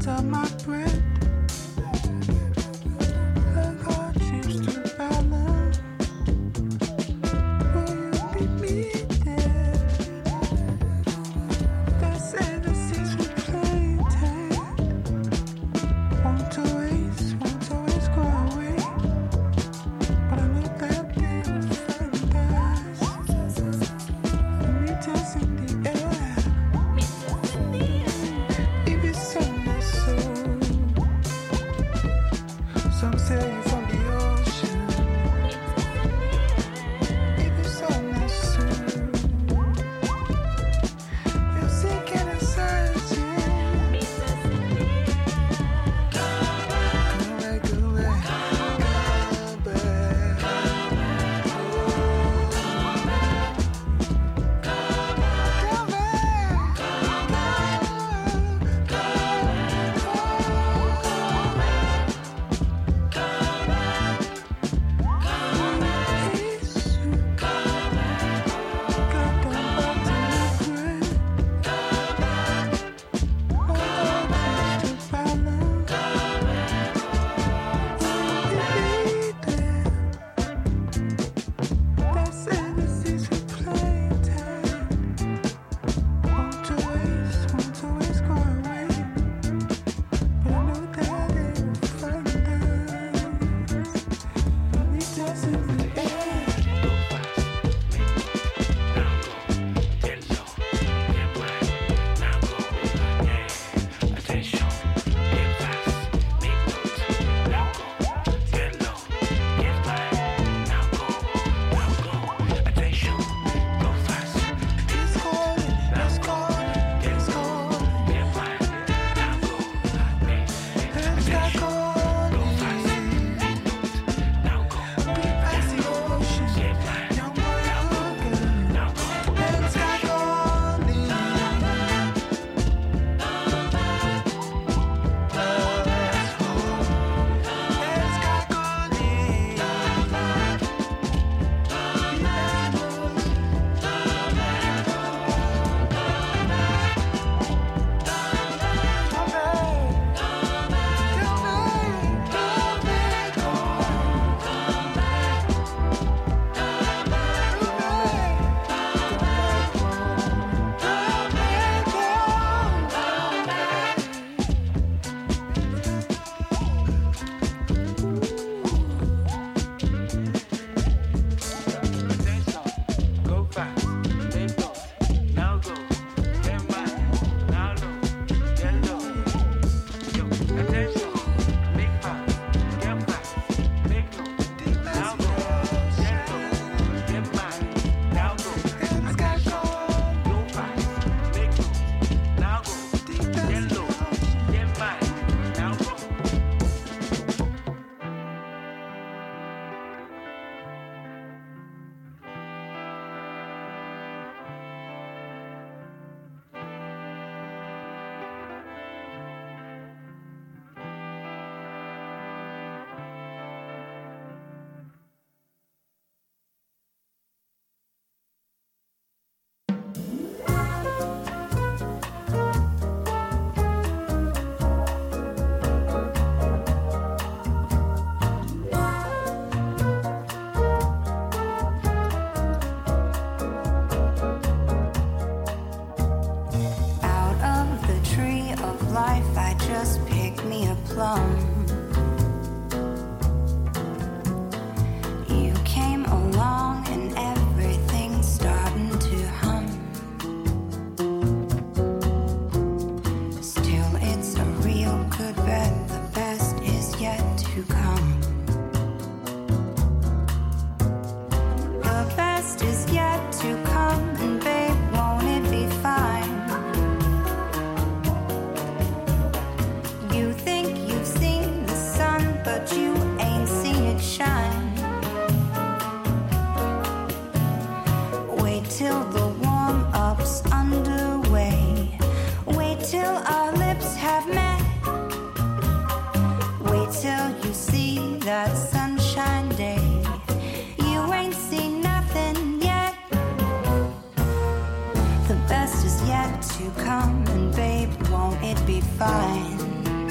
to come, and babe, won't it be fine?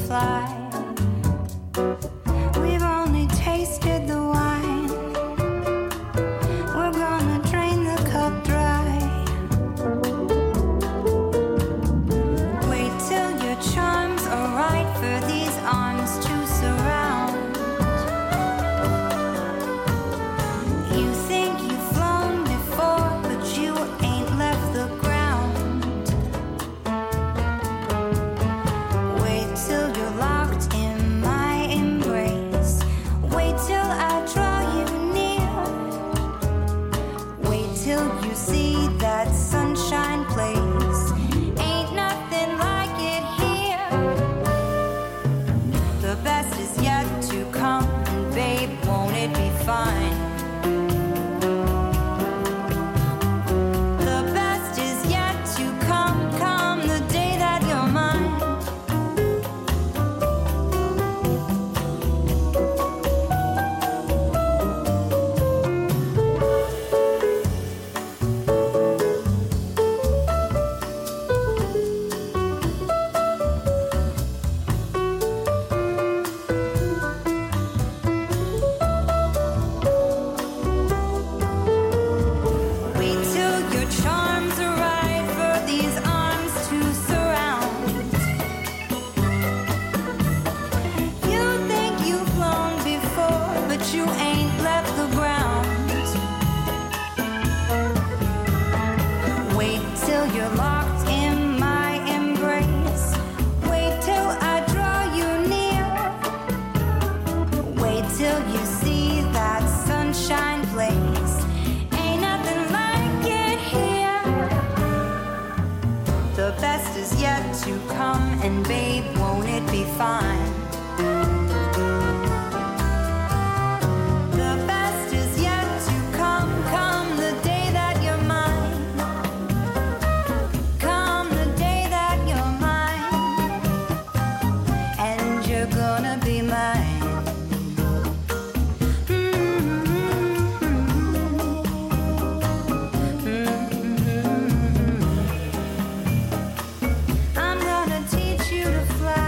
fly. We've only tasted the wine. We're gonna drain the cup dry. Wait till your charms are right for these arms to surround. You think you've flown before, but you ain't left the ground. Wait till you're locked in my embrace. Wait till I draw you near. Wait till you see that sunshine place. Ain't nothing like it here. The best is yet to come, and babe, won't it be fine? The best is yet to come, come the day that you're mine. Wait till your charms arrive for these arms to surround. You think you've flown before, but you ain't left the ground. Wait till you're locked in my embrace. Wait till I draw you near. Wait till you see that sunshine place. Ain't nothing like it here. The best is yet to come, and babe, won't it be fine? The best is yet to come, come the day that you're mine. Come the day that you're mine. And you're gonna be mine. I'm gonna teach you to fly.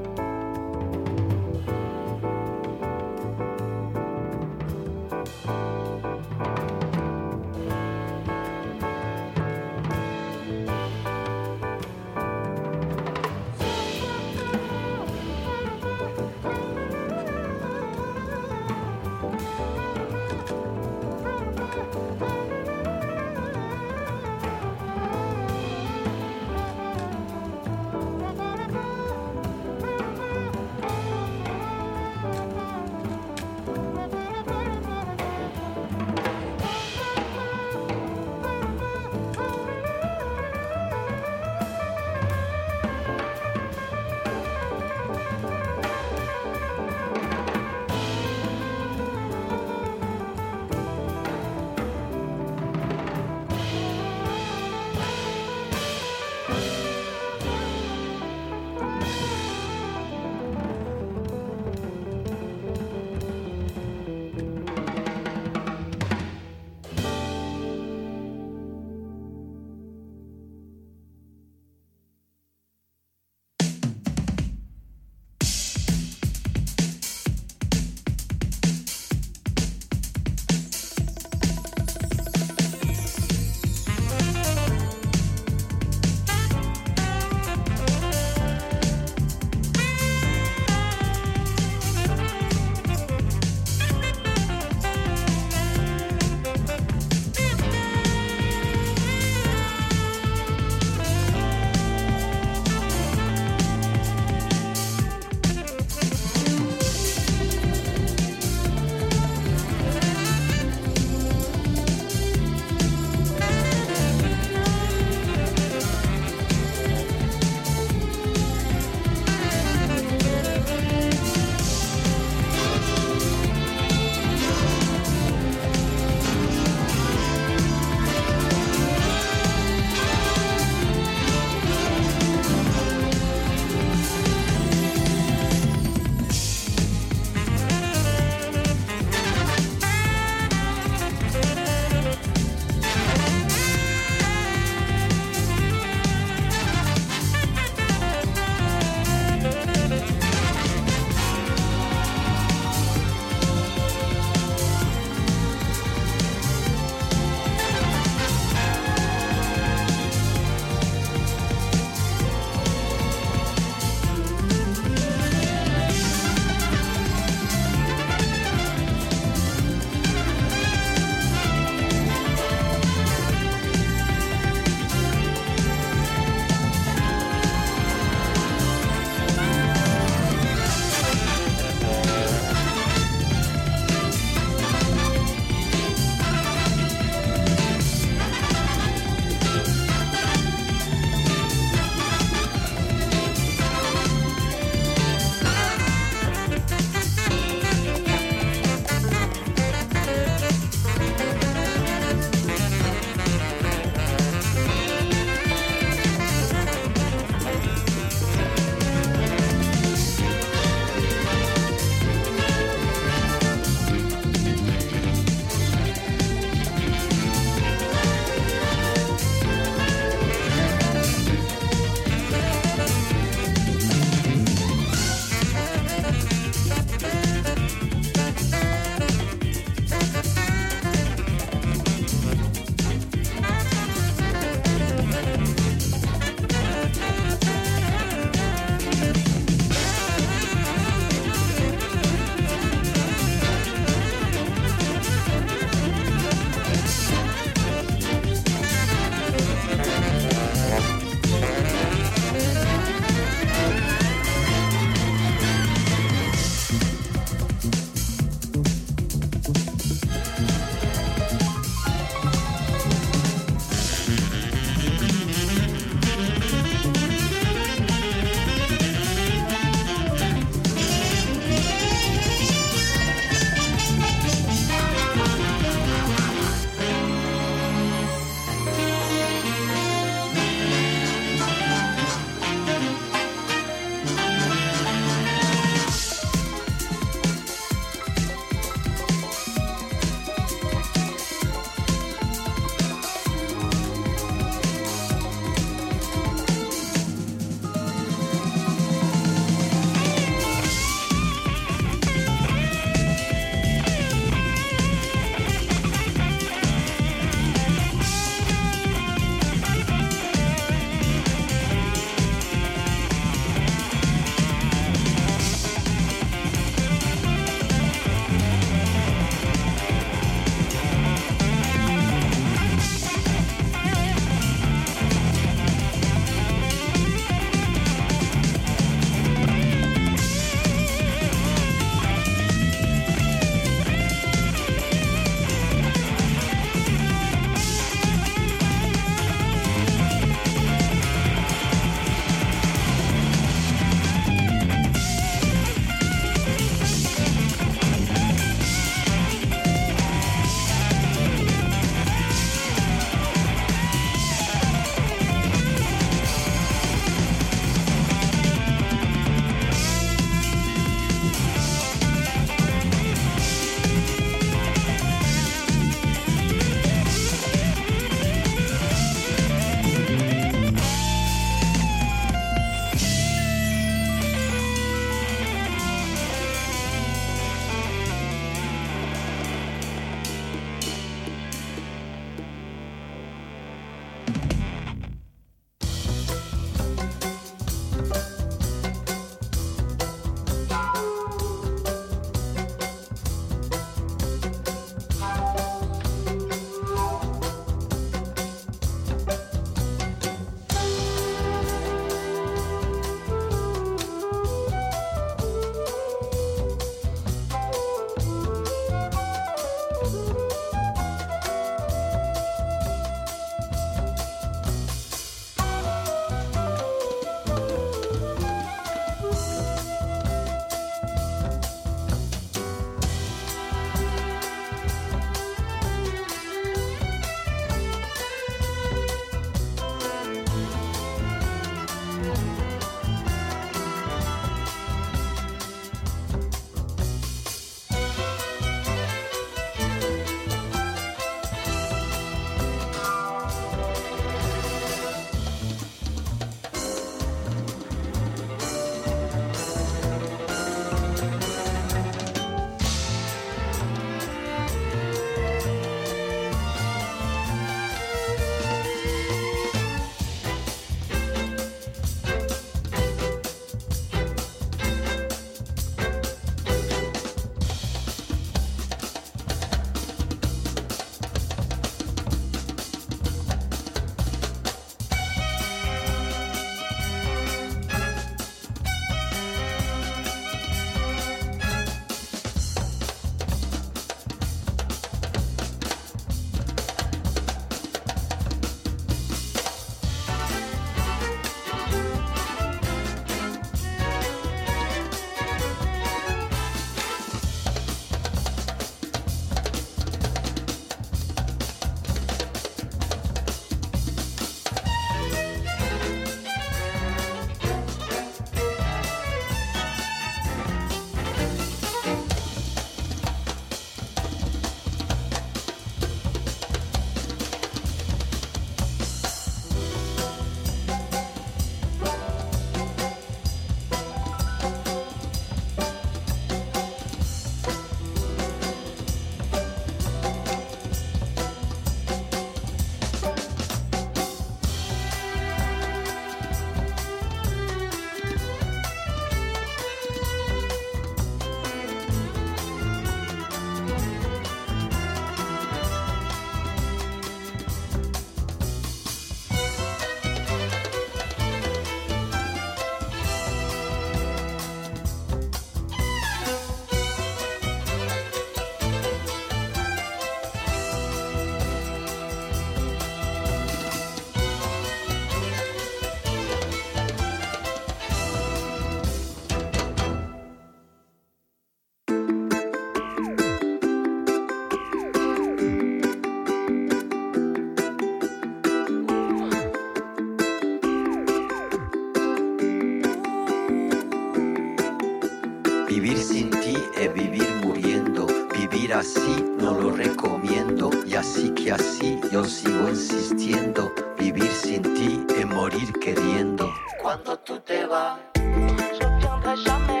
Vivir sin ti es vivir muriendo. Vivir así no lo recomiendo. Y así que así yo sigo insistiendo. Vivir sin ti es morir queriendo. Cuando tú te vas, je reviendrai jamais.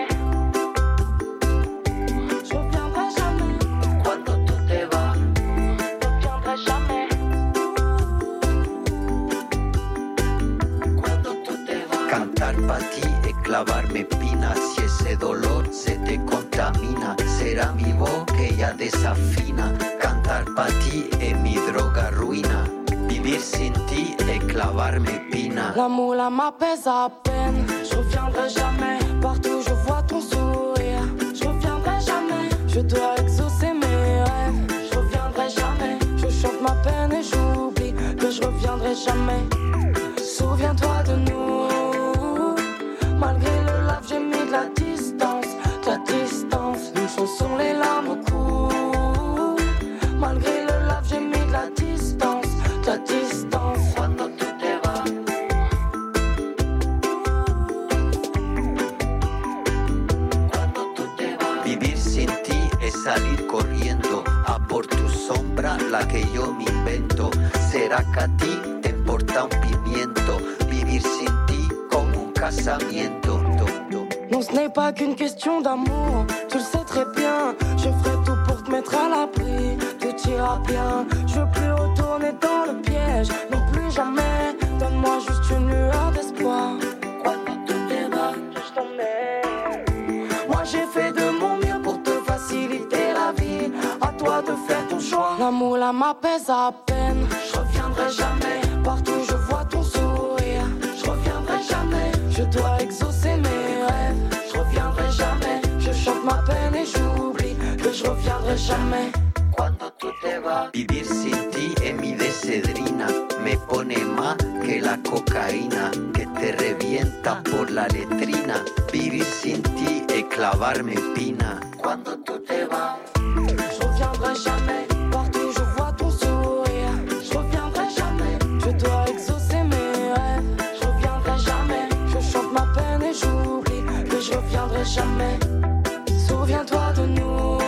Je reviendrai jamais. Cuando tú te vas, je reviendrai jamais. Cuando tú te vas. Cantar pa' ti es clavarme espinas. Si ese dolor se te contamina, será mi voz que ya desafina. Cantar pa' ti es mi droga ruina. Vivir sin ti es clavarme espina. L'amour là m'apaise à peine. Je reviendrai jamais. Partout je vois ton sourire. Je reviendrai jamais. Je dois exaucer mes rêves. Je reviendrai jamais. Je chante ma peine et j'oublie que je reviendrai jamais. Souviens-toi de nous. Malgré le lave, j'ai mis de la distance. De la distance. Une chanson, les larmes au cou. Malgré le lave, j'ai mis de la distance. De la distance. Cuando tú te vas, cuando tú te vas. Vivir sin ti es salir corriendo a por tu sombra, la que yo me invento. ¿Será que a ti te importa un pimiento? Vivir sin ti como un casamiento. Non, ce n'est pas qu'une question d'amour, tu le sais très bien. Je ferai tout pour te mettre à l'abri, tout ira bien. Je veux plus retourner dans le piège, non plus jamais. Donne-moi juste une lueur d'espoir. Cuando tú te vas, Je t'emmène. Moi j'ai fait de mon mieux pour te faciliter la vie. À toi de faire ton choix. L'amour là m'apaise à peine. Je reviendrai jamais. Partout je vois ton sourire. Je reviendrai jamais. Je dois exaucer mes rêves. Je reviendrai jamais. Je chante ma peine et j'oublie que je reviendrai jamais. cuando tú te vas. Vivir sin ti es mi decedrina. Me pone más que la cocaína que te revienta por la letrina. Vivir sin ti es clavarme espina. Cuando tú te vas, Je reviendrai jamais. Partout je vois ton sourire. Je reviendrai jamais. Je dois exaucer mes rêves. Je reviendrai jamais. Je chante ma peine et j'oublie que je reviendrai jamais. Souviens-toi de nous.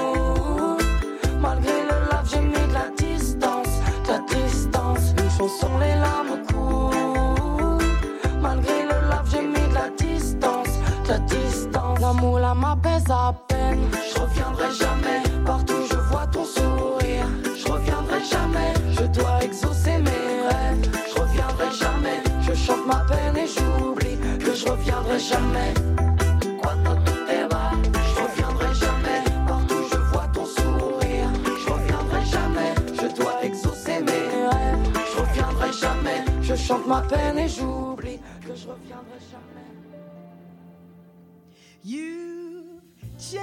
Malgré le lave, j'ai mis de la distance. De la distance. Une chanson, les larmes au cou. Malgré le lave, j'ai mis de la distance. De la distance. L'amour là m'apaise à peine. Je reviendrai jamais. Partout je vois ton sourire. Je reviendrai jamais. Je dois exaucer mes rêves. Je reviendrai jamais. Je chante ma peine et j'oublie que je reviendrai jamais. cuando tú te vas, Je reviendrai jamais. Partout je vois ton sourire. Je reviendrai jamais. Je dois exaucer mes rêves. Je reviendrai jamais. Je chante ma peine et j'oublie que je reviendrai jamais. You've changed.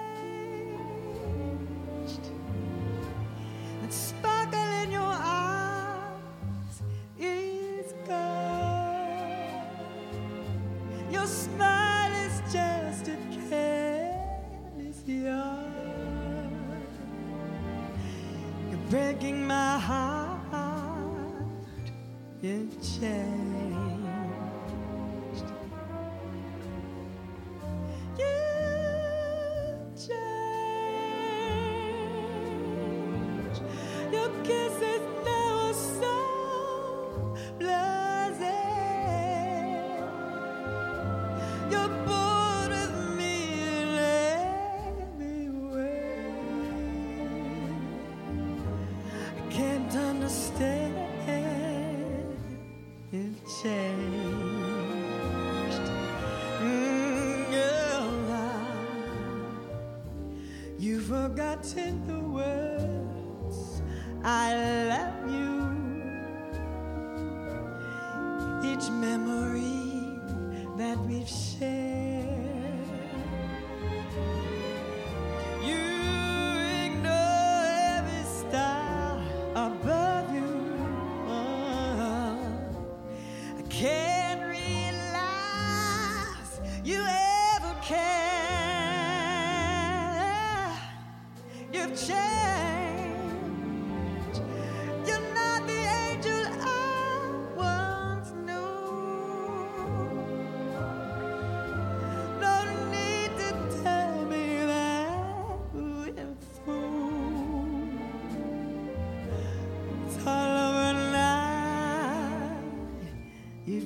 That sparkle in your eyes is gone. Your smile is just a careless yarn. You're breaking my heart. You've changed. Your kisses, they were so blasé. You're bored with me and let me wait. I can't understand. You've changed. You've forgotten the words I love you. Each memory that we've shared. You ignore every star above you. I can't realize you ever cared. You've changed. You're not the angel I once knew. No need to tell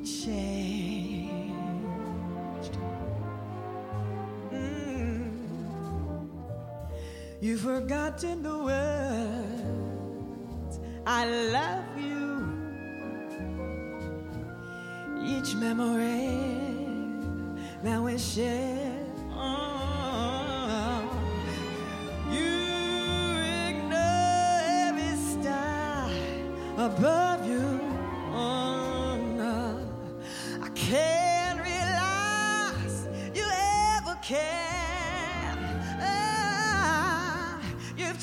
changed. You've forgotten the words I love you. Each memory that we share. You ignore every star above you. Oh no, I can't realize you ever can. You've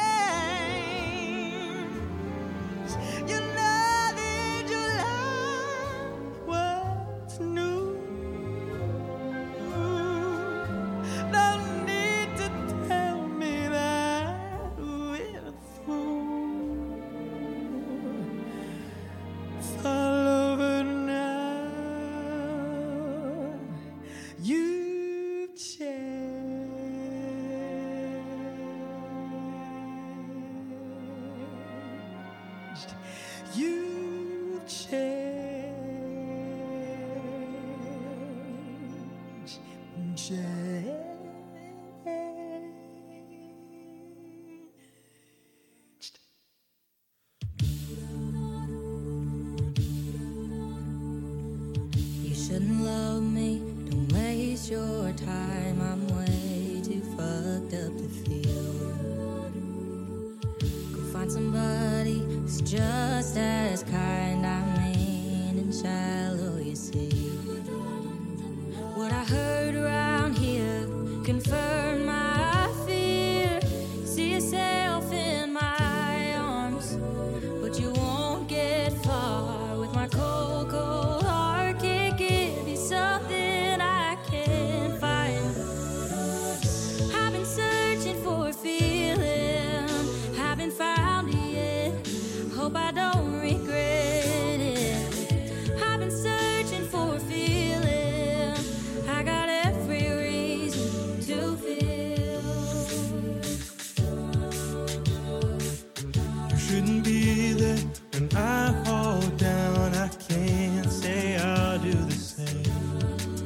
changed. You're not the angel I once knew. No need to tell me that we're through. It's all over now. You've changed. You've changed. Changed. You shouldn't love me, don't waste your time. I'm way too fucked up to feel. Go find somebody who's just as kind. I mean and shallow, you see. What I heard around here confirmed my fear. See yourself in my arms, but you won't get far with my cold, cold heart. Can't give you something I can't find. I've been searching for a feeling, haven't found it yet. Hope I don't regret it. I've been searching for a feeling, I got every reason to feel. You shouldn't be there when I fall down. I can't say I'll do the same.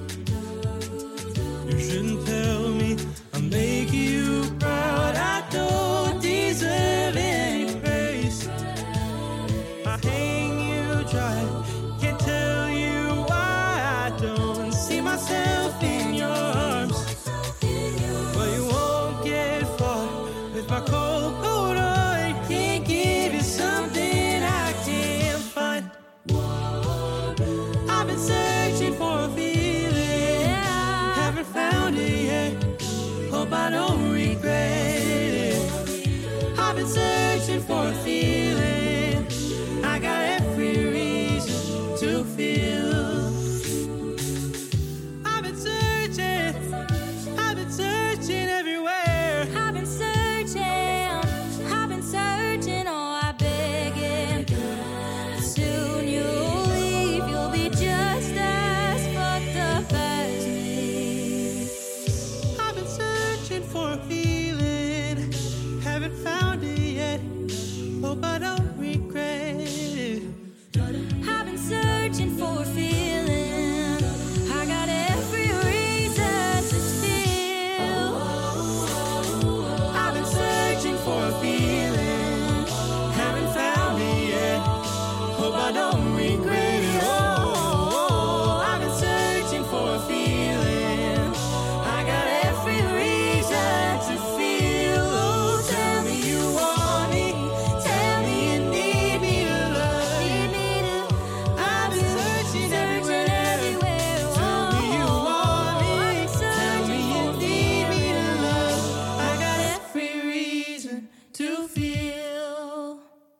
You shouldn't tell me I'll make you proud. I don't deserve any praise. I hang you dry, can't tell you why I don't see myself in your arms. But you won't get far with my cold, cold heart. Can't give you something I can't find. I've been searching for a feeling, haven't found it yet. Hope I don't regret it. I've been searching for a feeling, I got every reason to feel. I've been searching everywhere. I've been searching, oh I beg it. Soon you'll leave, you'll be just as fucked up as me. I've been searching for a feeling, haven't found it yet. Hope I don't regret it. I've been searching for a feeling, I got every reason to feel. I've been searching for a feeling, haven't found it yet. Hope I don't regret it. Oh, I've been searching for a feeling, I got every reason to feel. Oh, tell me you want me, tell me you need me to love. I've been searching everywhere. Tell me you want me, tell me you need me to love. I got every reason to feel.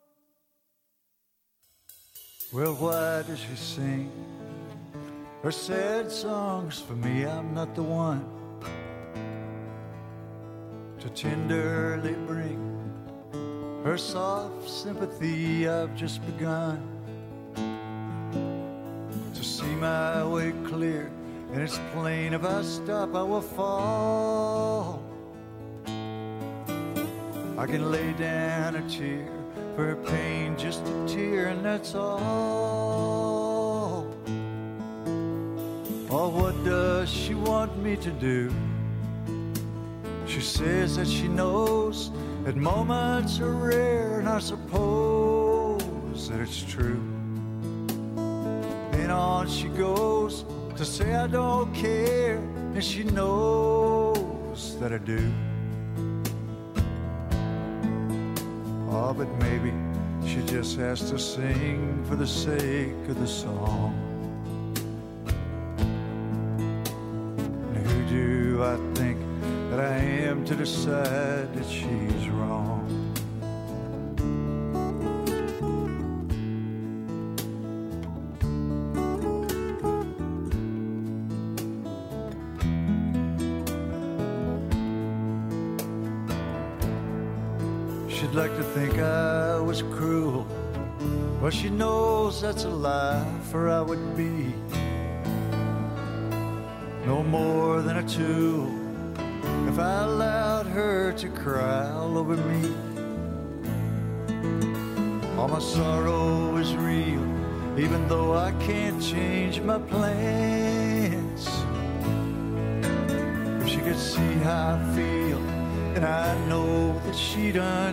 Well, why does she sing her sad songs for me? I'm not the one to tenderly bring her soft sympathy. I've just begun to see my way clear, and it's plain if I stop I will fall. I can lay down a tear for her pain, just a tear, and that's all. Or what does she want me to do? She says that she knows that moments are rare, and I suppose that it's true. Then on she goes to say I don't care, and she knows that I do. Oh, but maybe she just has to sing for the sake of the song. And who do I think that I am to decide that she's wrong? She'd like to think I was cruel. Well, she knows that's a lie, for I would be no more than a tool if I allowed her to cry all over me. All my sorrow is real, even though I can't change my plans. If she could see how I feel, and I know that she'd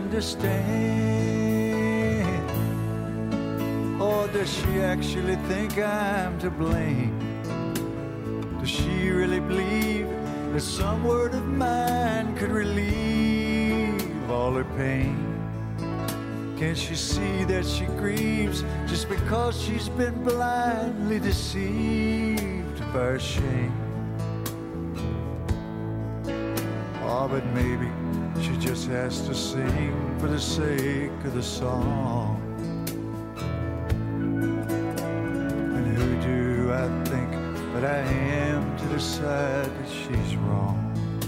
understand. Or does she actually think I'm to blame? Does she really believe that some word of mine could relieve all her pain? Can't she see that she grieves just because she's been blindly deceived by her shame? Oh, but maybe she just has to sing for the sake of the song. And who do I think that I am to decide that she's wrong?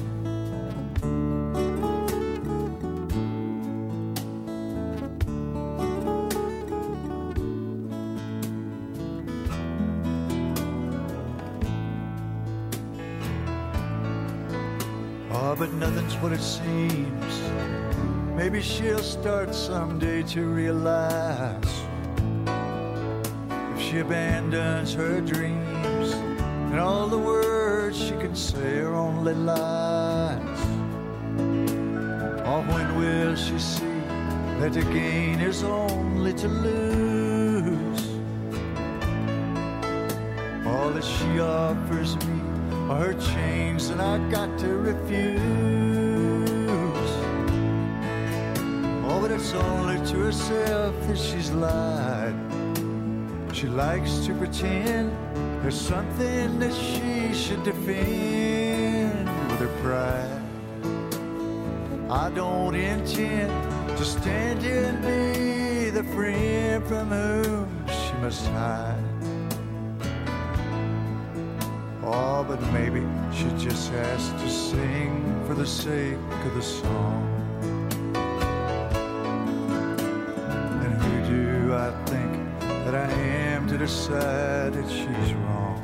Oh, but nothing's what it seems. Maybe she'll start someday to realize if she abandons her dreams and all the words she can say are only lies. Oh, when will she see that to gain is only to lose? All that she offers me are her chains, and I got to refuse. Oh, but it's only to herself that she's lied. She likes to pretend there's something that she should defend with her pride. I don't intend to stand here and be the friend from whom she must hide. Oh, but maybe she just has to sing for the sake of the song. And who do I think that I am to decide that she's wrong?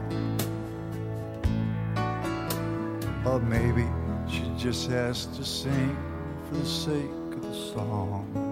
Or maybe she just has to sing for the sake of the song.